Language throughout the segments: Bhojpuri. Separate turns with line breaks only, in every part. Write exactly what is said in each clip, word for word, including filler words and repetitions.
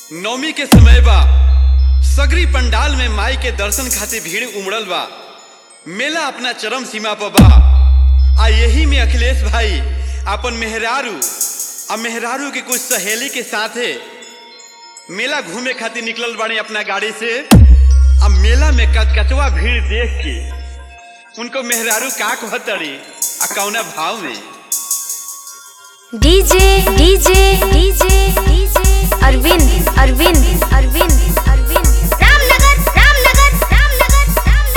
नौमी के समय बा, सगरी पंडाल में माई के दर्शन खातिर भीड़ उमड़ल बा। मेला अपना चरम सीमा पर बा। आ यही में अखिलेश भाई अपन मेहरारू आ मेहरारू के कुछ सहेली के साथे मेला घूमे खातिर निकलल बाड़ी अपना गाड़ी से। आ मेला में कचकचवा भीड़ देख के उनको मेहरारू का कहतड़ी आ कौना भाव में।
DJ DJ DJ DJ Arvind Arvind Arvind Arvind Ramnagar Ramnagar Ramnagar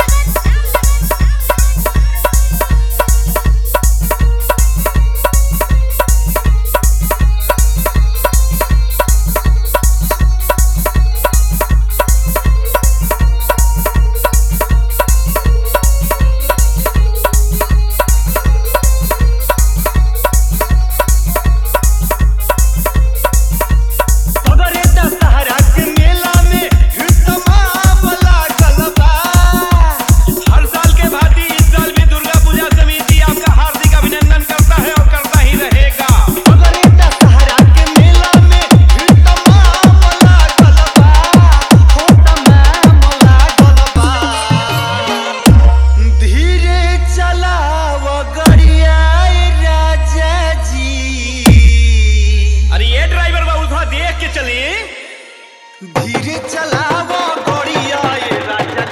धीरे चलावो गोड़िया ये राजा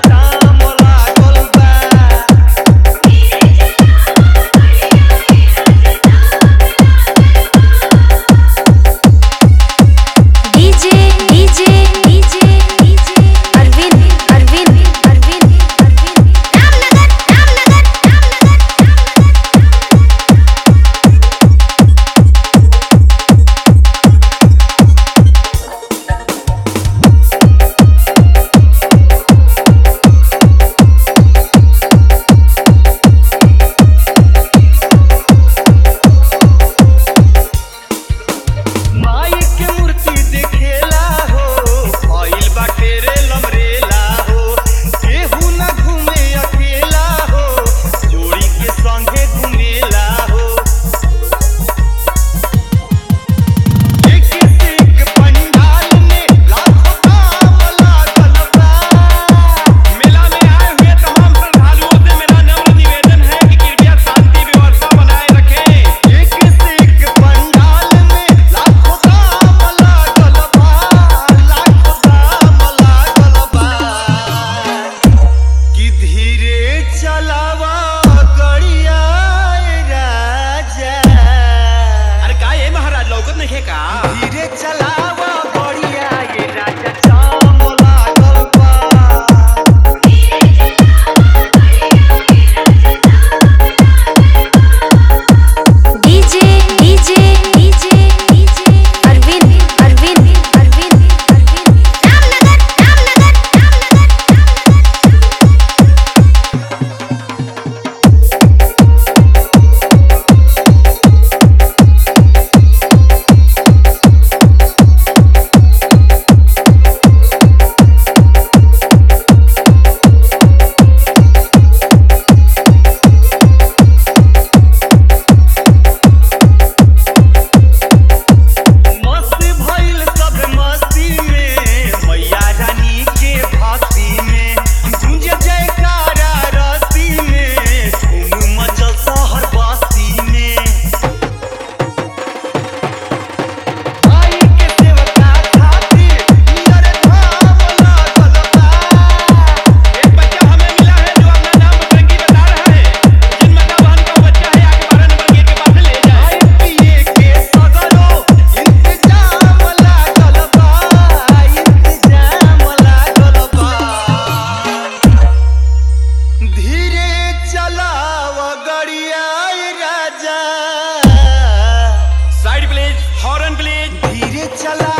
DJ DJ DJ DJ Arvind Arvind Arvind Arvind Ramnagar Ramnagar धीरे चलावा गोड़िया ये राजा चामला गलबा। DJ DJ DJ DJ Arvind Arvind Arvind Arvind Ramnagar Ramnagar
side please, horn please.
धीरे चला